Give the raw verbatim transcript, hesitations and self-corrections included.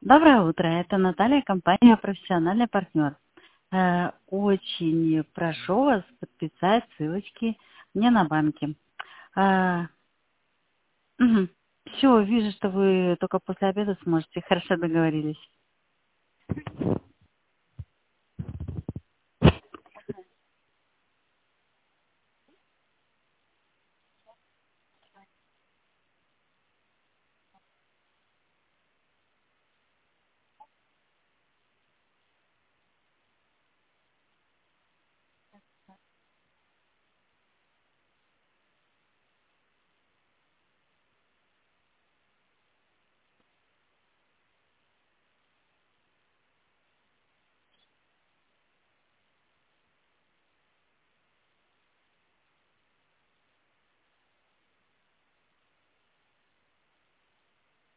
Доброе утро, это Наталья, компания «Профессиональный партнер». Э, Очень прошу вас подписать ссылочки мне на банки. Все, вижу, что вы только после обеда сможете. Хорошо договорились.